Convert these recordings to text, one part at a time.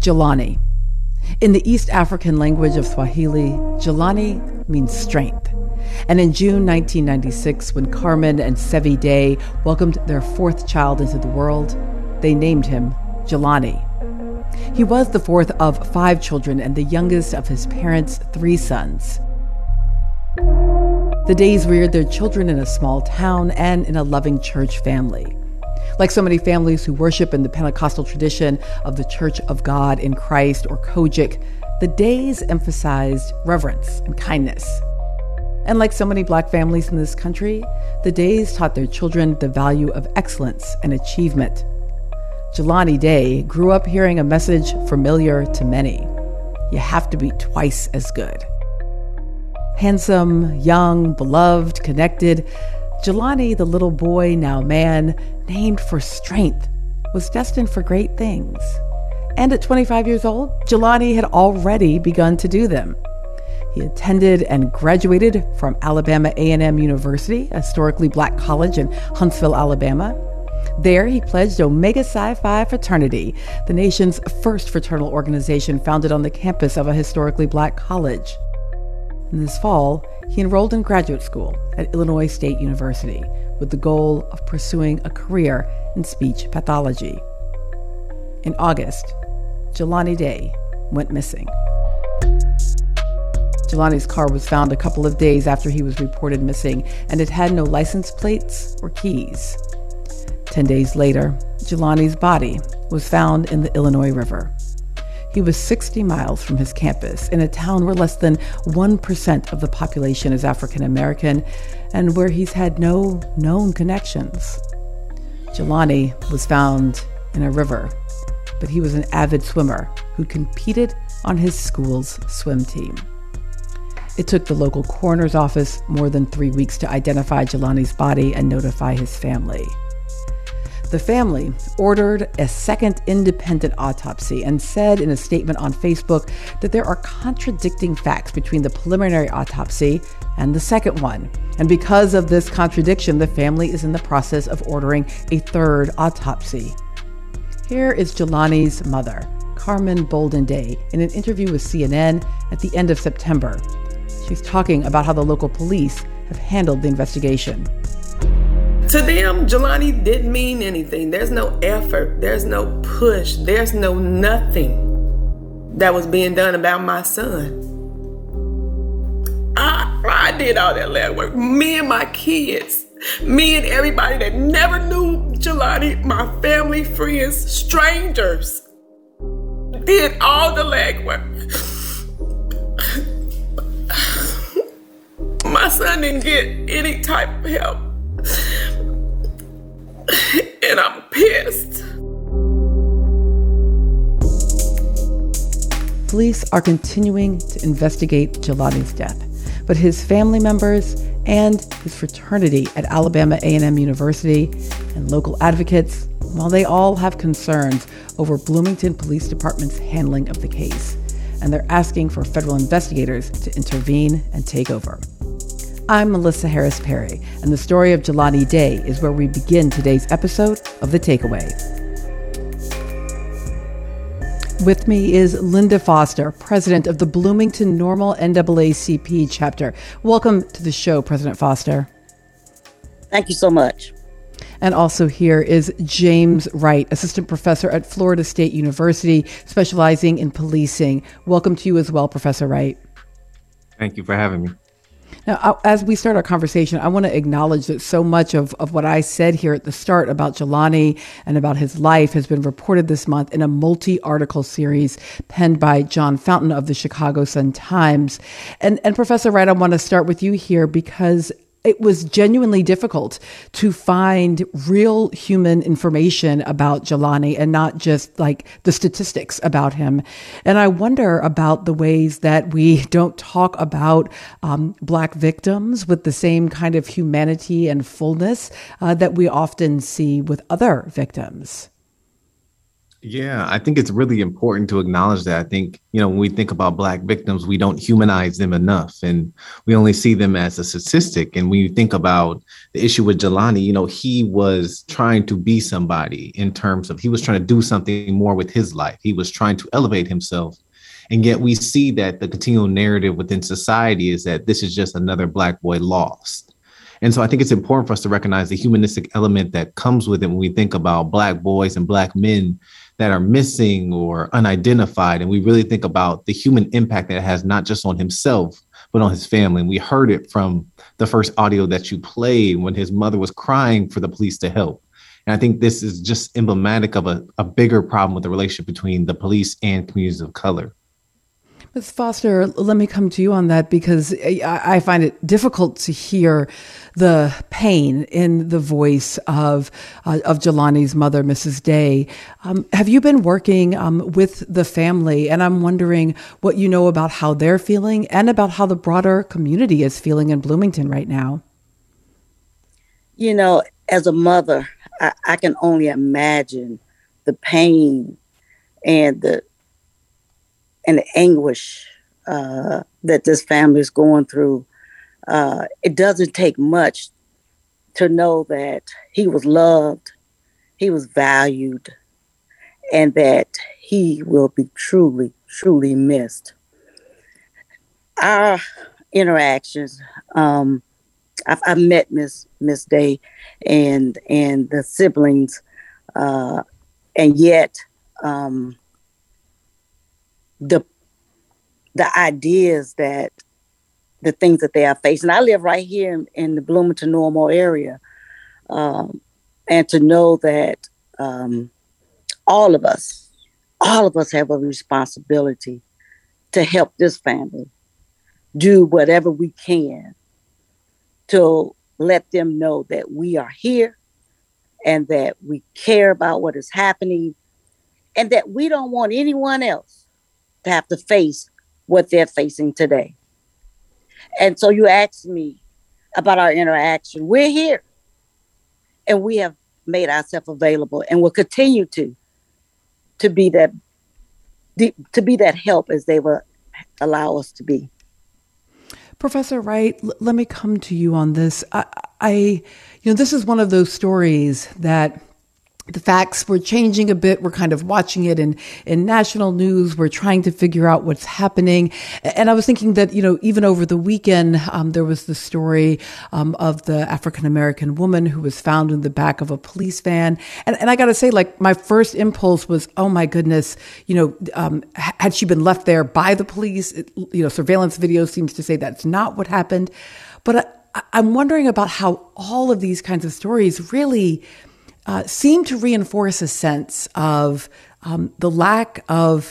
Jelani. In the East African language of Swahili, Jelani means strength. And in June 1996, when Carmen and Sevi Day welcomed their fourth child into the world, they named him Jelani. He was the fourth of 5 children and the youngest of his parents' 3 sons. The Days reared their children in a small town and in a loving church family. Like so many families who worship in the Pentecostal tradition of the Church of God in Christ, or COGIC, the Days emphasized reverence and kindness. And like so many Black families in this country, the Days taught their children the value of excellence and achievement. Jelani Day grew up hearing a message familiar to many: you have to be twice as good. Handsome, young, beloved, connected, Jelani, the little boy, now man, named for strength, was destined for great things. And at 25 years old, Jelani had already begun to do them. He attended and graduated from Alabama A&M University, a historically Black college in Huntsville, Alabama. There, he pledged Omega Psi Phi Fraternity, the nation's first fraternal organization founded on the campus of a historically Black college. And this fall, he enrolled in graduate school at Illinois State University with the goal of pursuing a career in speech pathology. In August, Jelani Day went missing. Jelani's car was found a couple of days after he was reported missing, and it had no license plates or keys. 10 days later, Jelani's body was found in the Illinois River. He was 60 miles from his campus in a town where less than 1% of the population is African American and where he's had no known connections. Jelani was found in a river, but he was an avid swimmer who competed on his school's swim team. It took the local coroner's office more than 3 weeks to identify Jelani's body and notify his family. The family ordered a second independent autopsy and said in a statement on Facebook that there are contradicting facts between the preliminary autopsy and the second one. And because of this contradiction, the family is in the process of ordering a third autopsy. Here is Jelani's mother, Carmen Bolden Day, in an interview with CNN at the end of September. She's talking about how the local police have handled the investigation. To them, Jelani didn't mean anything. There's no effort. There's no push. There's no nothing that was being done about my son. I did all that lab work. Me and my kids. Me and everybody that never knew Jelani, my family, friends, strangers, did all the legwork. My son didn't get any type of help. And I'm pissed. Police are continuing to investigate Jelani's death, but his family members and his fraternity at Alabama A&M University and local advocates, well, they all have concerns over Bloomington Police Department's handling of the case, and they're asking for federal investigators to intervene and take over. I'm Melissa Harris Perry, and the story of Jelani Day is where we begin today's episode of The Takeaway. With me is Linda Foster, president of the Bloomington Normal NAACP chapter. Welcome to the show, President Foster. Thank you so much. And also here is James Wright, assistant professor at Florida State University, specializing in policing. Welcome to you as well, Professor Wright. Thank you for having me. Now, as we start our conversation, I want to acknowledge that so much of what I said here at the start about Jelani and about his life has been reported this month in a multi-article series penned by John Fountain of the Chicago Sun-Times. And Professor Wright, I want to start with you here because it was genuinely difficult to find real human information about Jelani and not just like the statistics about him. And I wonder about the ways that we don't talk about Black victims with the same kind of humanity and fullness that we often see with other victims. Yeah, I think it's really important to acknowledge that. I think, when we think about Black victims, we don't humanize them enough and we only see them as a statistic. And when you think about the issue with Jelani, he was trying to be somebody in terms of he was trying to do something more with his life. He was trying to elevate himself. And yet we see that the continual narrative within society is that this is just another Black boy lost. And so I think it's important for us to recognize the humanistic element that comes with it when we think about Black boys and Black men that are missing or unidentified. And we really think about the human impact that it has, not just on himself, but on his family. And we heard it from the first audio that you played when his mother was crying for the police to help. And I think this is just emblematic of a bigger problem with the relationship between the police and communities of color. Ms. Foster, let me come to you on that because I find it difficult to hear the pain in the voice of Jelani's mother, Mrs. Day. Have you been working with the family? And I'm wondering what you know about how they're feeling and about how the broader community is feeling in Bloomington right now. As a mother, I can only imagine the pain and the anguish that this family is going through. It doesn't take much to know that he was loved, he was valued, and that he will be truly, truly missed. Our interactions, I've met Miss Day and the siblings, and yet the ideas that the things that they are facing. I live right here in the Bloomington Normal area, and to know that all of us have a responsibility to help this family do whatever we can to let them know that we are here and that we care about what is happening and that we don't want anyone else to have to face what they're facing today. And so you asked me about our interaction. We're here and we have made ourselves available and will continue to be that help as they will allow us to be. Professor Wright, let me come to you on this. This is one of those stories that the facts were changing a bit. We're kind of watching it in national news. We're trying to figure out what's happening. And I was thinking that, even over the weekend, there was the story of the African-American woman who was found in the back of a police van. And I got to say, my first impulse was, oh my goodness, had she been left there by the police? Surveillance video seems to say that's not what happened. But I'm wondering about how all of these kinds of stories really seem to reinforce a sense of the lack of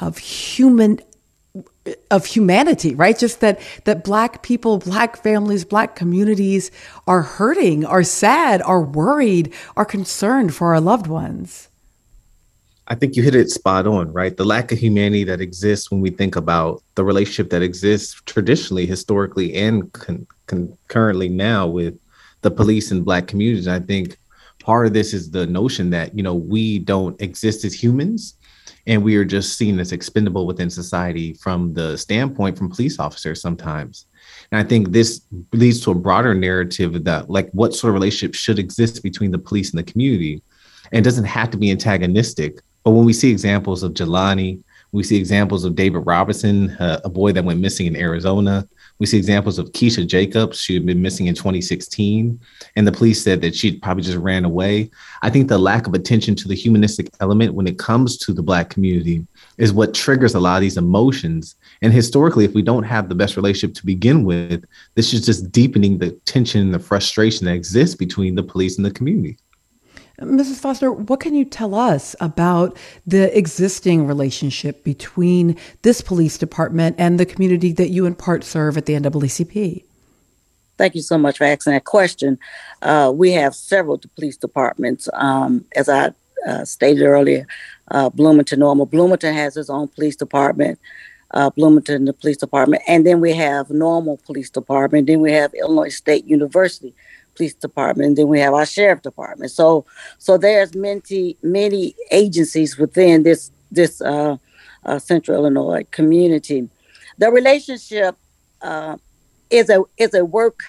humanity, right? Just that Black people, Black families, Black communities are hurting, are sad, are worried, are concerned for our loved ones. I think you hit it spot on, right? The lack of humanity that exists when we think about the relationship that exists traditionally, historically, and currently now with the police and Black communities. I think part of this is the notion that, we don't exist as humans and we are just seen as expendable within society from the standpoint from police officers sometimes. And I think this leads to a broader narrative that what sort of relationship should exist between the police and the community. And it doesn't have to be antagonistic. But when we see examples of Jelani, we see examples of David Robinson, a boy that went missing in Arizona. We see examples of Keisha Jacobs. She had been missing in 2016, and the police said that she probably just ran away. I think the lack of attention to the humanistic element when it comes to the Black community is what triggers a lot of these emotions. And historically, if we don't have the best relationship to begin with, this is just deepening the tension and the frustration that exists between the police and the community. Mrs. Foster, what can you tell us about the existing relationship between this police department and the community that you in part serve at the NAACP? Thank you so much for asking that question. We have several police departments. As I stated earlier, Bloomington Normal. Bloomington has its own police department. Bloomington, the police department. And then we have Normal Police Department. Then we have Illinois State University Police Department, and then we have our Sheriff Department. So there's many agencies within this Central Illinois community. The relationship is a work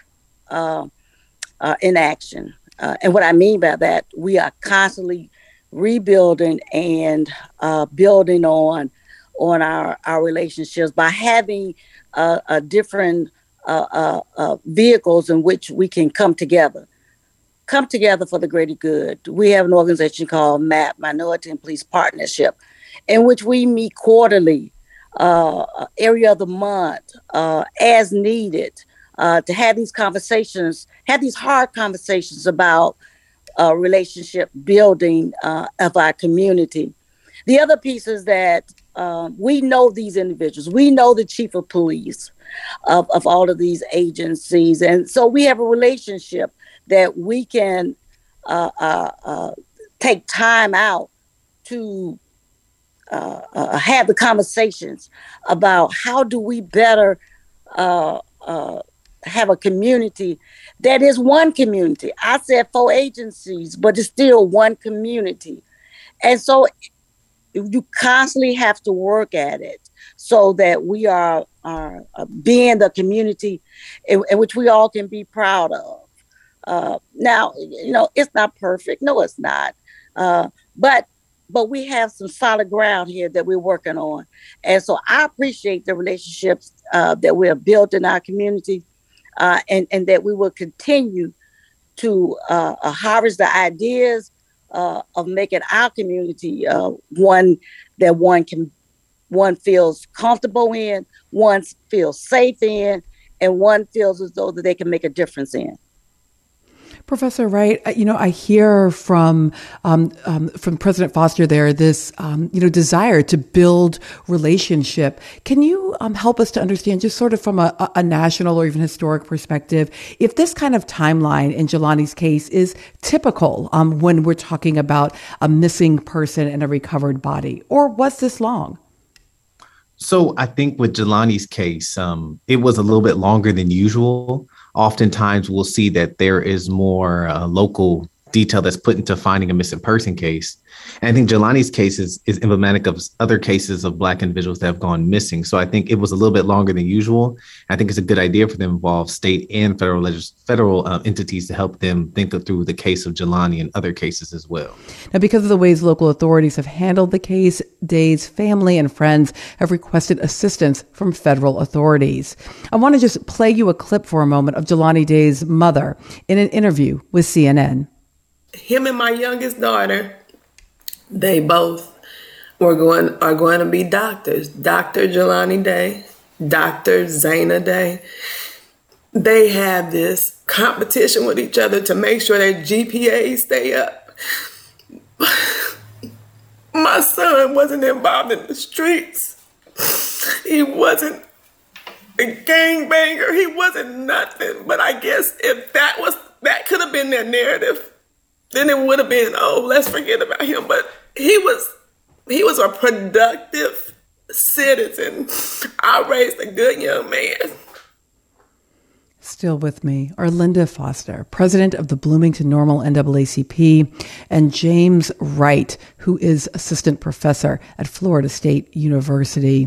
in action, and what I mean by that, we are constantly rebuilding and building on our relationships by having different vehicles in which we can come together for the greater good. We have an organization called MAP, Minority and Police Partnership, in which we meet quarterly, area of the month, as needed, to have these conversations, have these hard conversations about relationship building of our community. The other piece is that we know these individuals. We know the chief of police of all of these agencies. And so we have a relationship that we can take time out to have the conversations about how do we better have a community that is one community. I said 4 agencies, but it's still one community. And so you constantly have to work at it so that we are being the community in which we all can be proud of. Now, it's not perfect. No, it's not. But we have some solid ground here that we're working on. And so I appreciate the relationships that we have built in our community, and that we will continue to harvest the ideas of making our community one that one feels comfortable in, one feels safe in, and one feels as though that they can make a difference in. Professor Wright, I hear from President Foster there this desire to build relationship. Can you help us to understand, just sort of from a national or even historic perspective, if this kind of timeline in Jelani's case is typical when we're talking about a missing person and a recovered body, or was this long? So I think with Jelani's case, it was a little bit longer than usual. Oftentimes we'll see that there is more local detail that's put into finding a missing person case. And I think Jelani's case is emblematic of other cases of Black individuals that have gone missing. So I think it was a little bit longer than usual. I think it's a good idea for them to involve state and federal entities to help them think through the case of Jelani and other cases as well. Now, because of the ways local authorities have handled the case, Day's family and friends have requested assistance from federal authorities. I want to just play you a clip for a moment of Jelani Day's mother in an interview with CNN. Him and my youngest daughter, they both are going to be doctors. Dr. Jelani Day, Dr. Zana Day. They have this competition with each other to make sure their GPAs stay up. My son wasn't involved in the streets. He wasn't a gangbanger. He wasn't nothing. But I guess if that could have been their narrative, then it would have been, let's forget about him. But he was a productive citizen. I raised a good young man. Still with me are Linda Foster, president of the Bloomington Normal NAACP, and James Wright, who is assistant professor at Florida State University.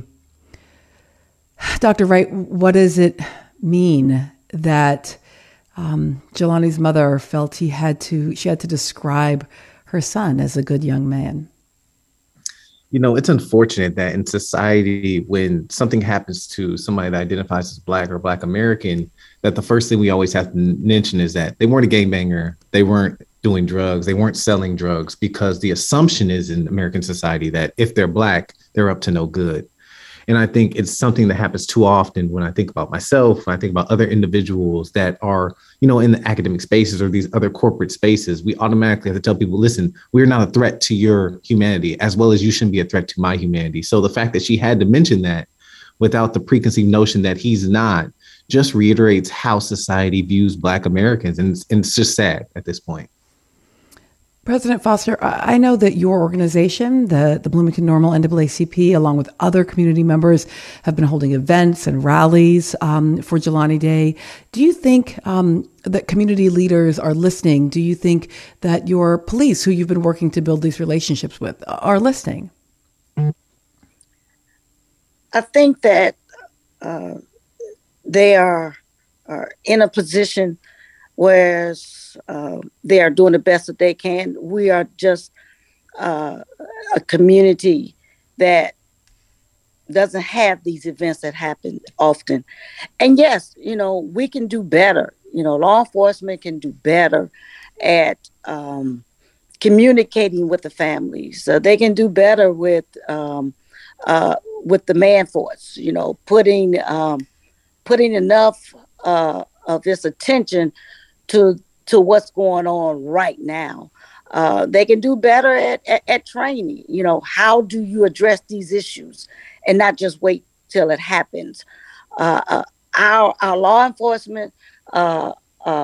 Dr. Wright, what does it mean that Jelani's mother felt she had to describe her son as a good young man? It's unfortunate that in society, when something happens to somebody that identifies as Black or Black American, that the first thing we always have to mention is that they weren't a gangbanger, they weren't doing drugs, they weren't selling drugs, because the assumption is in American society that if they're Black, they're up to no good. And I think it's something that happens too often when I think about myself, when I think about other individuals that are, in the academic spaces or these other corporate spaces. We automatically have to tell people, listen, we're not a threat to your humanity, as well as you shouldn't be a threat to my humanity. So the fact that she had to mention that without the preconceived notion that he's not, just reiterates how society views Black Americans. And it's just sad at this point. President Foster, I know that your organization, the Bloomington Normal NAACP, along with other community members, have been holding events and rallies for Jelani Day. Do you think that community leaders are listening? Do you think that your police, who you've been working to build these relationships with, are listening? I think that they are in a position where they are doing the best that they can. We are just a community that doesn't have these events that happen often. And yes, we can do better. Law enforcement can do better at communicating with the families. They can do better with the man force, putting enough of this attention to what's going on right now. They can do better at training. How do you address these issues and not just wait till it happens? Our law enforcement, I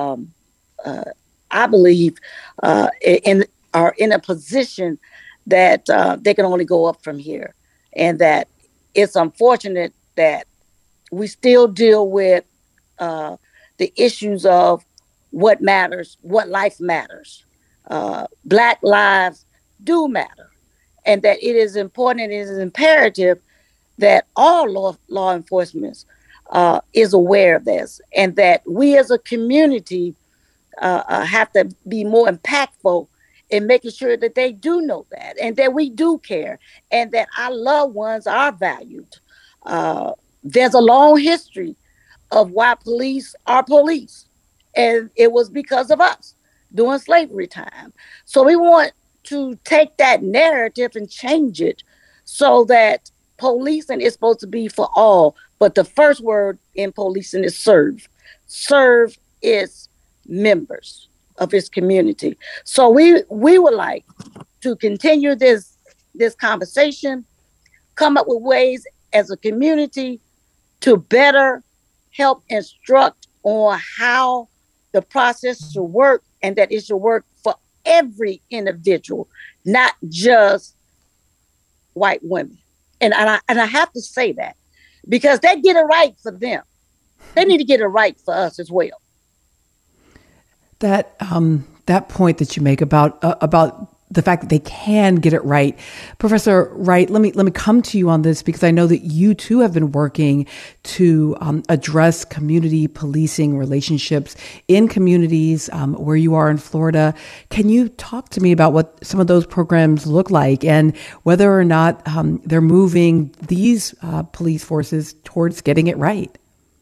believe, are in a position that they can only go up from here, and that it's unfortunate that we still deal with the issues of what matters, what life matters. Black lives do matter, and that it is important, it is imperative that all law enforcement is aware of this, and that we as a community have to be more impactful in making sure that they do know that, and that we do care, and that our loved ones are valued. There's a long history of why police are police, and it was because of us during slavery time. So we want to take that narrative and change it so that policing is supposed to be for all, but the first word in policing is serve. Serve its members of its community. So we would like to continue this conversation, come up with ways as a community to better help instruct on how the process should work, and that it should work for every individual, not just white women. And I have to say that because they get it right for them. They need to get it right for us as well. That point that you make about the fact that they can get it right, Professor Wright. Let me come to you on this, because I know that you too have been working to address community policing relationships in communities where you are in Florida. Can you talk to me about what some of those programs look like, and whether or not they're moving these police forces towards getting it right?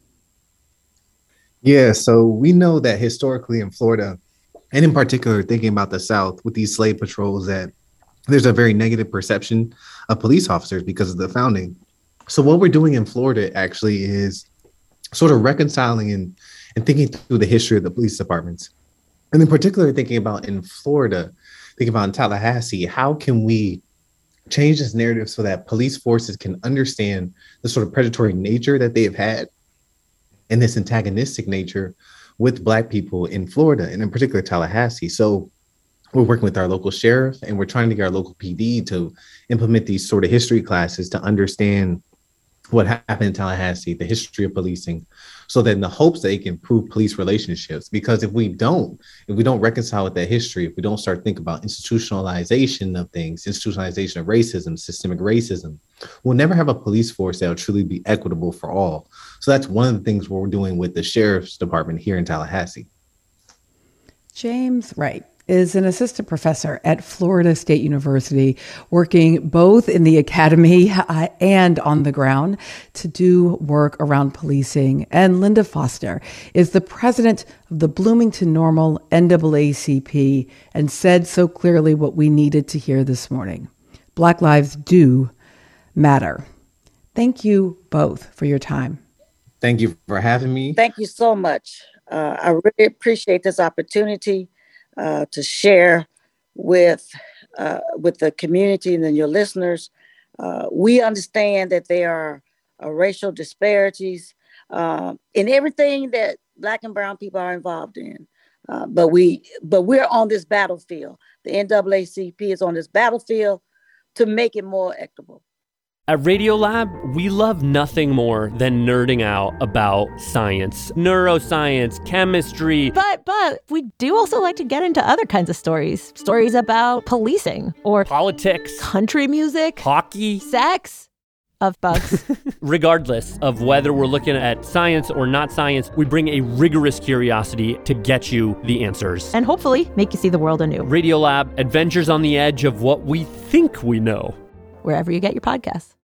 Yeah, so we know that historically in Florida, and in particular, thinking about the South with these slave patrols, that there's a very negative perception of police officers because of the founding. So what we're doing in Florida actually is sort of reconciling and thinking through the history of the police departments. And in particular, thinking about in Florida, thinking about in Tallahassee, how can we change this narrative so that police forces can understand the sort of predatory nature that they've had and this antagonistic nature with Black people in Florida, and in particular Tallahassee. So we're working with our local sheriff, and we're trying to get our local PD to implement these sort of history classes to understand what happened in Tallahassee, the history of policing, so that in the hopes that they can improve police relationships. Because if we don't reconcile with that history, if we don't start thinking about institutionalization of things, institutionalization of racism, systemic racism, we'll never have a police force that will truly be equitable for all. So that's one of the things we're doing with the sheriff's department here in Tallahassee. James Wright is an assistant professor at Florida State University, working both in the academy and on the ground to do work around policing. And Linda Foster is the president of the Bloomington Normal NAACP, and said so clearly what we needed to hear this morning. Black lives do matter. Thank you both for your time. Thank you for having me. Thank you so much. I really appreciate this opportunity to share with the community and then your listeners. We understand that there are racial disparities in everything that Black and brown people are involved in. But we're on this battlefield. The NAACP is on this battlefield to make it more equitable. At Radiolab, we love nothing more than nerding out about science, neuroscience, chemistry. But we do also like to get into other kinds of stories. Stories about policing or politics, country music, hockey, sex, of bugs. Regardless of whether we're looking at science or not science, we bring a rigorous curiosity to get you the answers. And hopefully make you see the world anew. Radiolab, adventures on the edge of what we think we know. Wherever you get your podcasts.